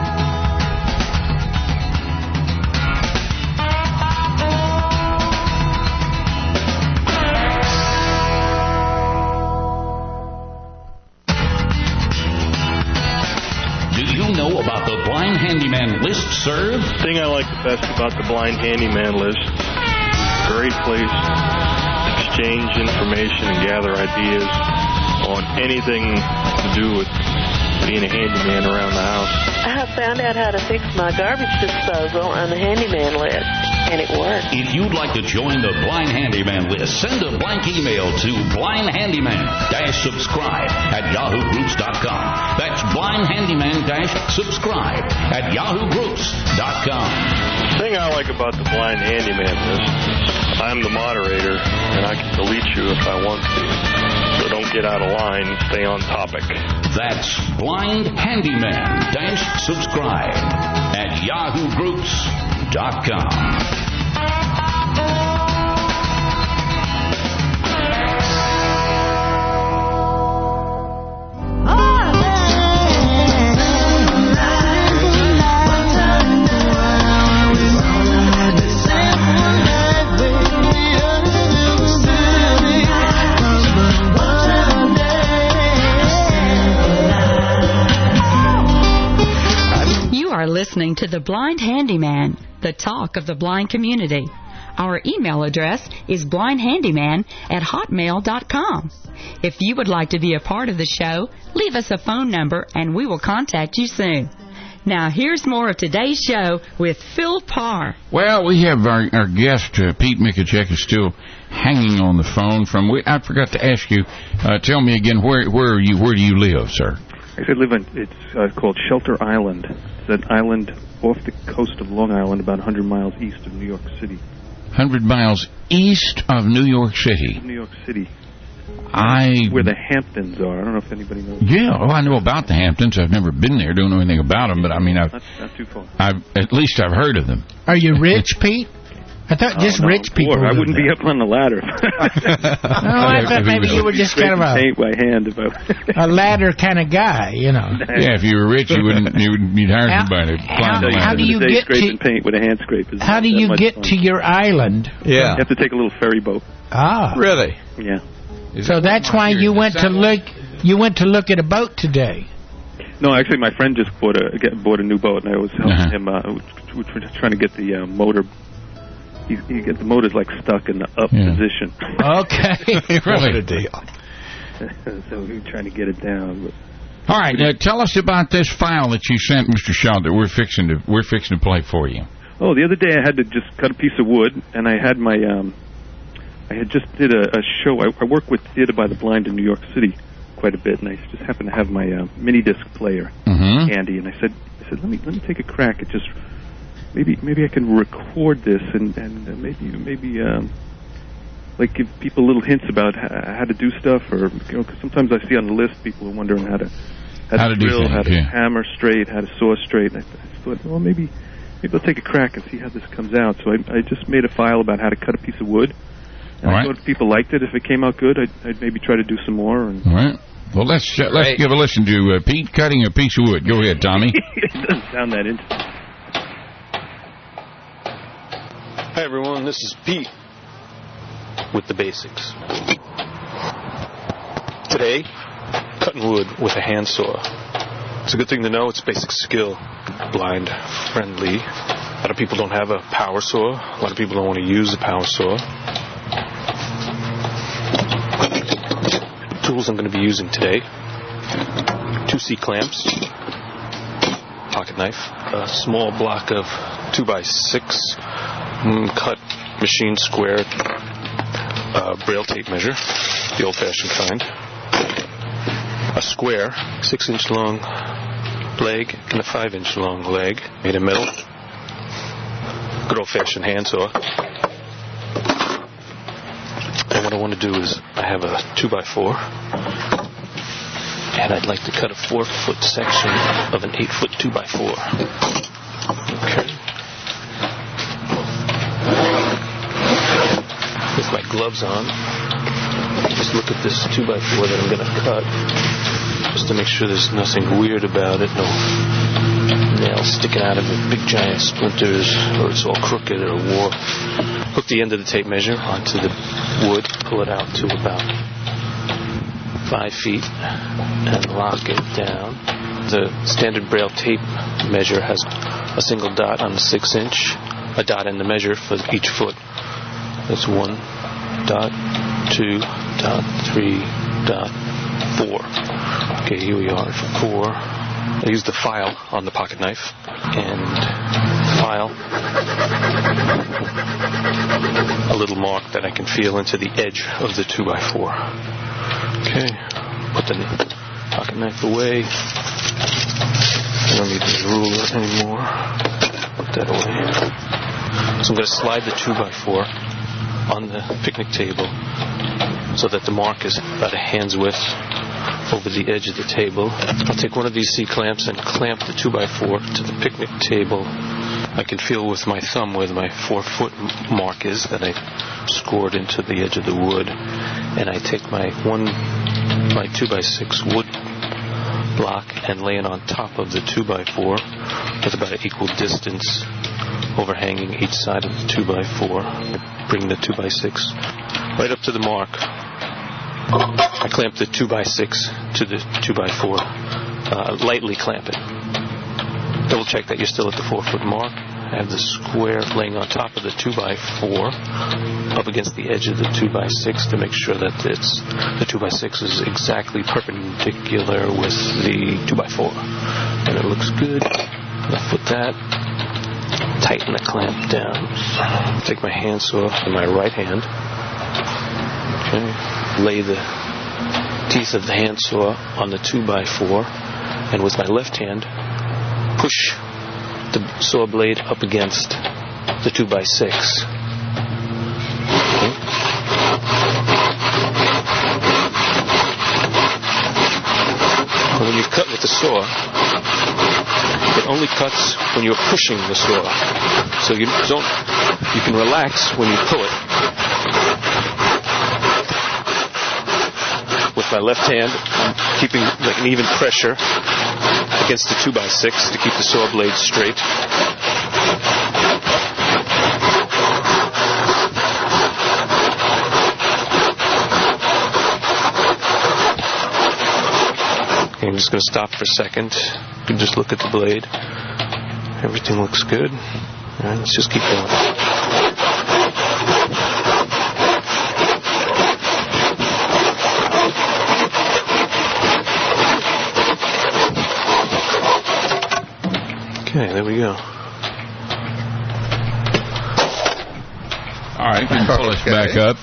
Know about the Blind Handyman list, sir? The thing I like the best about the Blind Handyman list, great place to exchange information and gather ideas on anything to do with being a handyman around the house. I found out how to fix my garbage disposal on the handyman list, and it worked. If you'd like to join the Blind Handyman list, send a blank email to blindhandyman-subscribe at yahoogroups.com. That's blindhandyman-subscribe at yahoogroups.com. The thing I like about the Blind Handyman list is I'm the moderator, and I can delete you if I want to. So don't get out of line, stay on topic. That's Blind Handyman-subscribe at yahoogroups.com. Listening to The Blind Handyman, the talk of the blind community. Our email address is blindhandyman@hotmail.com. If you would like to be a part of the show, leave us a phone number and we will contact you soon. Now, here's more of today's show with Phil Parr. Well, we have our guest, Pete Mikachek, is still hanging on the phone. I forgot to ask you, tell me again, where do you live, sir? I live on, it's called Shelter Island. It's an island off the coast of Long Island, about 100 miles east of New York City. 100 miles east of New York City? New York City. Where the Hamptons are. I don't know if anybody knows. Yeah, I know about the Hamptons. I've never been there, don't know anything about them, but I mean, not too far. At least I've heard of them. Are you rich, Pete? I thought just rich people. I wouldn't be up on the ladder. I thought maybe you were just kind of paint by hand a ladder kind of guy, you know. Yeah, if you were rich, you'd hire somebody to climb the ladder. How do you get to paint with a hand scraper? How do you get to your island? Yeah, you have to take a little ferry boat. Ah, really? Yeah. So that's why you went to look. You went to look at a boat today. No, actually, my friend just bought a new boat, and I was helping him. We're trying to get the motor. The motor's like stuck in the up position. Okay, what a deal. So we're trying to get it down. But. All right, tell us about this file that you sent, Mr. Shaw, that we're fixing to play for you. Oh, the other day I had to just cut a piece of wood, and I had my I had just did a show. I work with Theater by the Blind in New York City quite a bit, and I just happened to have my mini disc player handy, and I said let me take a crack at just maybe I can record this and maybe like give people little hints about how to do stuff, or cause sometimes I see on the list people are wondering how to drill, how to hammer straight, how to saw straight. And I thought, well, maybe I'll take a crack and see how this comes out. So I just made a file about how to cut a piece of wood. And I thought if people liked it, if it came out good, I'd maybe try to do some more. And all right. Well, let's give a listen to Pete cutting a piece of wood. Go ahead, Tommy. It doesn't sound that interesting. Hi, everyone. This is Pete with the basics. Today, cutting wood with a handsaw. It's a good thing to know. It's basic skill. Blind friendly. A lot of people don't have a power saw. A lot of people don't want to use a power saw. Tools I'm going to be using today: 2 C-clamps, pocket knife, a small block of 2x6 cut machine square braille tape measure, the old-fashioned kind, a square 6-inch long leg and a 5-inch long leg made of metal, good old-fashioned handsaw. And what I want to do is I have a 2x4, and I'd like to cut a 4-foot section of an 8-foot 2x4. Okay. With my gloves on, just look at this 2x4 that I'm going to cut, just to make sure there's nothing weird about it, no nails sticking out of it, big giant splinters, or it's all crooked or warped. Hook the end of the tape measure onto the wood, pull it out to about 5 feet, and lock it down. The standard braille tape measure has a single dot on the 6-inch, a dot in the measure for each foot. That's 1 dot, 2 dot, 3 dot, 4. Okay, here we are at 4. I used the file on the pocket knife, and file a little mark that I can feel into the edge of the 2x4. Okay, put the pocket knife away. I don't need the ruler anymore. Put that away. So I'm going to slide the 2x4 on the picnic table so that the mark is about a hand's width over the edge of the table. I'll take one of these C-clamps and clamp the 2x4 to the picnic table. I can feel with my thumb where my 4-foot mark is that I scored into the edge of the wood, and I take my 2x6 wood block and lay it on top of the 2x4 with about an equal distance overhanging each side of the 2x4. Bring the 2x6 right up to the mark. I clamp the 2x6 to the 2x4. Lightly clamp it. Double check that you're still at the 4-foot mark. I have the square laying on top of the 2x4 up against the edge of the 2x6 to make sure that the 2x6 is exactly perpendicular with the 2x4. And it looks good. I'll put that. Tighten the clamp down. Take my handsaw in my right hand. Okay. Lay the teeth of the handsaw on the 2x4, and with my left hand, push the saw blade up against the 2x6. Okay. When you cut with the saw, It only cuts when you're pushing the saw. So you can relax when you pull it. With my left hand, I'm keeping like an even pressure against the 2x6 to keep the saw blade straight. Okay, I'm just going to stop for a second. You can just look at the blade. Everything looks good. All right, let's just keep going. Okay, there we go. All right, can pull us back up.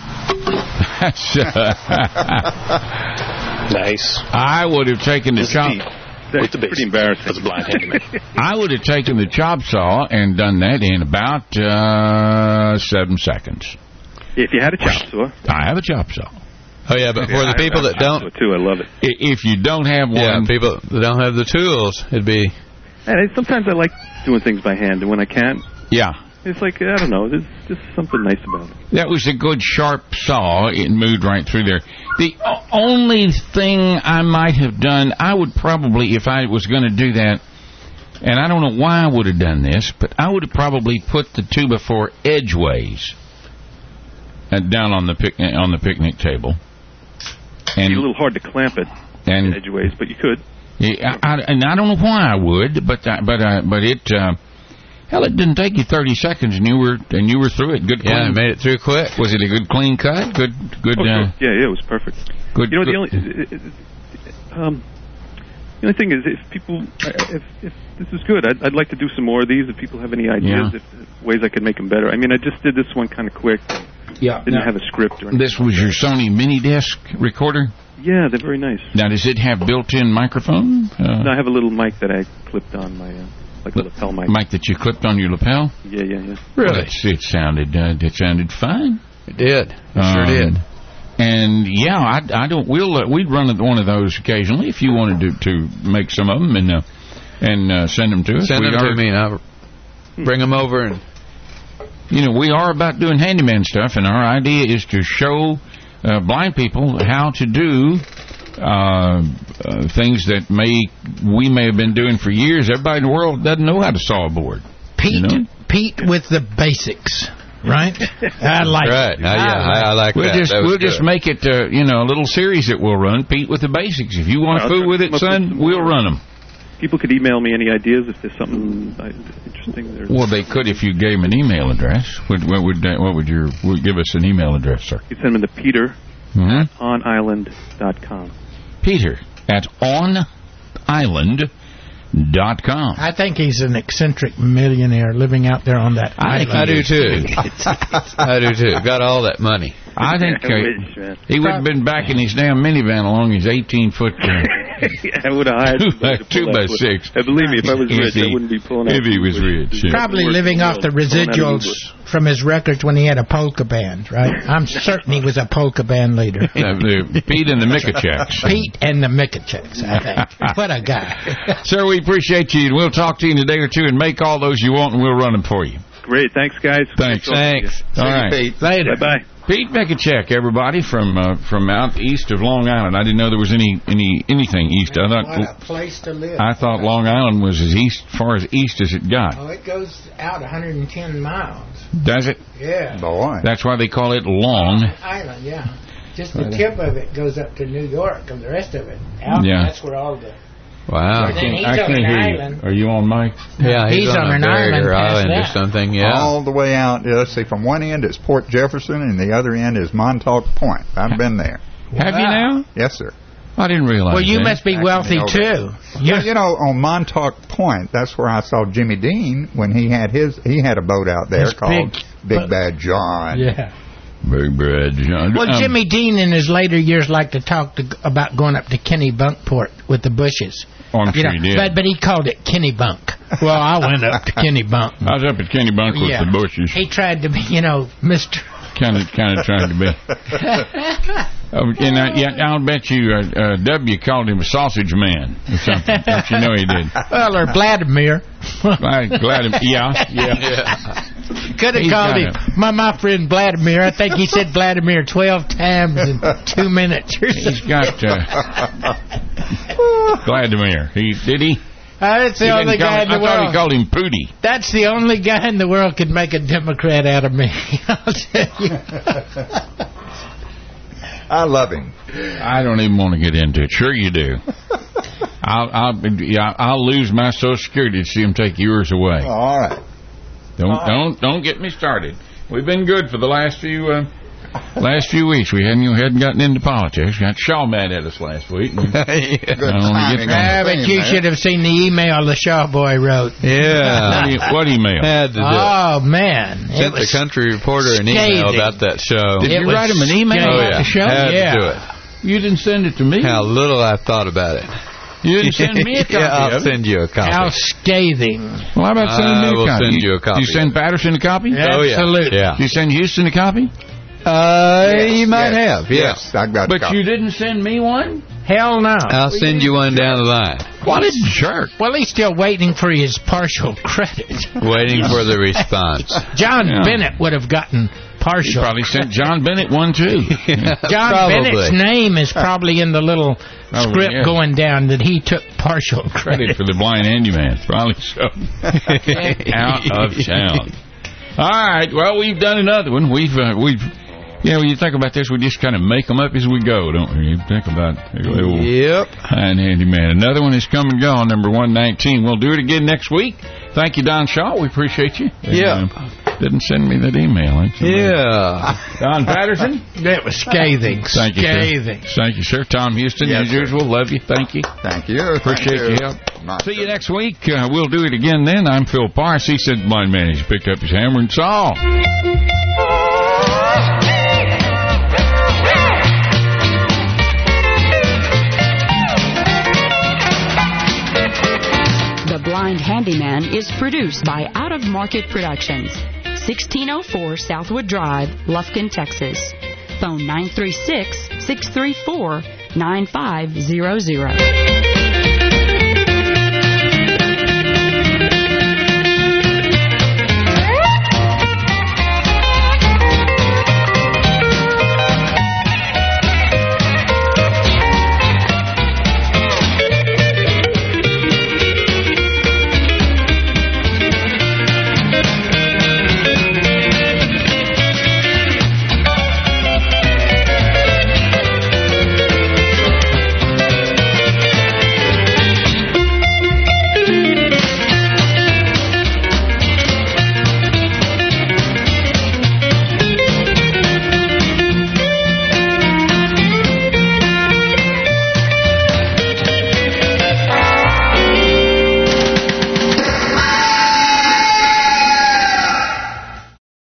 Nice. I would have taken the chop. That's pretty embarrassing. As a blind handyman. I would have taken the chop saw and done that in about 7 seconds. If you had a chop saw. I have a chop saw. Oh, yeah, but for the people that don't... Too, I love it. If you don't have one... Yeah, people that don't have the tools, it'd be... And sometimes I like doing things by hand, and when I can't... Yeah. It's like, I don't know, there's just something nice about it. That was a good sharp saw. It moved right through there. The only thing I might have done, I would probably, if I was going to do that, and I don't know why I would have done this, but I would have probably put the 2x4 edgeways down on the picnic table. And it's a little hard to clamp it edgeways, but you could. Yeah, and I don't know why I would, but it. Hell, it didn't take you 30 seconds, and you were through it. Good, clean. Yeah, I made it through quick. Was it a good, clean cut? Good. Oh, yeah, it was perfect. Good. You know, good. The only thing is, if this is good, I'd like to do some more of these. If people have any ideas, ways I could make them better. I mean, I just did this one kind of quick. Yeah. Didn't have a script or anything. This was your Sony mini disc recorder? Yeah, they're very nice. Now, does it have built-in microphone? No, I have a little mic that I clipped on my. Like a lapel mic. Mic that you clipped on your lapel? Yeah. Really? Well, it sounded fine. It did. It sure did. And yeah, I don't. We'd run one of those occasionally if you wanted to make some of them and send them to us. Send them to me, and I'll bring them over. And you know, we are about doing handyman stuff, and our idea is to show blind people how to do things that we may have been doing for years. Everybody in the world doesn't know how to saw a board. Pete with the basics, right? I like it. I like that. We'll just make it, a little series that we'll run. Pete with the basics. If you want to fool with it, son, we'll run them. People could email me any ideas if there's something interesting. Well, they could if you gave them an email address. Would give us an email address, sir? You send them to Peter at onisland.com. Peter at onisland.com. I think he's an eccentric millionaire living out there on that island. I do too. I do too. Got all that money. I think he would have been back in his damn minivan along his 18-foot. I would have hired 2x6. Believe me, if I was rich, I wouldn't be pulling out. If he was rich, probably living off the residuals from his records when he had a polka band, right? I'm certain he was a polka band leader. Pete and the Mikacheks. Pete and the Mikacheks, I think. What a guy. Sir, we appreciate you, and we'll talk to you in a day or two and make all those you want, and we'll run them for you. Great. Thanks, guys. Thanks. All right. Pete. Later. Bye-bye. Pete Mikachek, everybody, from out east of Long Island. I didn't know there was anything east. What a place to live. I thought Long Island was as far as east as it got. Oh, it goes out 110 miles. Does it? Yeah. Boy. That's why they call it Long Island, yeah. Just the tip of it goes up to New York, and the rest of it out. Yeah. That's where all the... Wow. I can't hear you. Are you on mic? Yeah, he's on an island or something, yeah. All the way out, let's see, from one end is Port Jefferson, and the other end is Montauk Point. I've been there. Have you now? Yes, sir. I didn't realize Well, you must be wealthy, too. Yeah, on Montauk Point, that's where I saw Jimmy Dean when he had a boat out there called Big Bad John. Yeah. Big Bad John. Well, Jimmy Dean in his later years liked to talk about going up to Kennebunkport with the Bushes. Oh, I'm sure he did. But he called it Kennebunk. Well, I went up to Kennebunk. I was up at Kennebunk with the Bushes. He tried to be, Mr. Kind of trying to be. I'll bet you W called him a sausage man or something. Don't you know he did? Well, or Vladimir. Yeah. Could have called him my friend Vladimir. I think he said Vladimir 12 times in 2 minutes. He's got Vladimir. Did he? That's the only guy in the world. I thought he called him Pooty. That's the only guy in the world could make a Democrat out of me. I'll tell you. I love him. I don't even want to get into it. Sure you do. I'll lose my Social Security to see him take yours away. All right. Don't get me started. We've been good for the last few weeks. We hadn't gotten into politics. Got Shaw mad at us last week. But you should have seen the email the Shaw boy wrote. Yeah. What email? Had to do Oh, man. Sent the country reporter an email about that show. Did you write him an email about the show? Had to do it. You didn't send it to me? How little I thought about it. You didn't send me a copy I'll send you a copy. How scathing. Well, how about sending me a I will copy? send you a copy. Do you send Patterson a copy? Absolutely. Yeah. Do you send Houston a copy? You might have, yes. I've got But you didn't send me one? Hell no. I'll send you one down the line. What a jerk. Well, he's still waiting for his partial credit. Waiting for the response. John Bennett would have gotten partial. He probably sent John Bennett one, too. John Bennett's name is probably in the little script going down that he took partial credit for the blind handyman. Probably so. Out of town. All right. Well, we've done another one. We've when you think about this, we just kind of make them up as we go, don't we? You think about blind handyman. Another one is come and gone, number 119. We'll do it again next week. Thank you, Don Shaw. We appreciate you. Didn't send me that email. Don Patterson? That was scathing. Thank you, sir. Thank you, sir. Tom Houston, as usual. Love you. Thank you. Thank you. Appreciate your help. See you next week. We'll do it again then. I'm Phil Parse. He said the blind man has picked up his hammer and saw. The Blind Handyman is produced by Out of Market Productions, 1604 Southwood Drive, Lufkin, Texas. Phone 936-634-9500.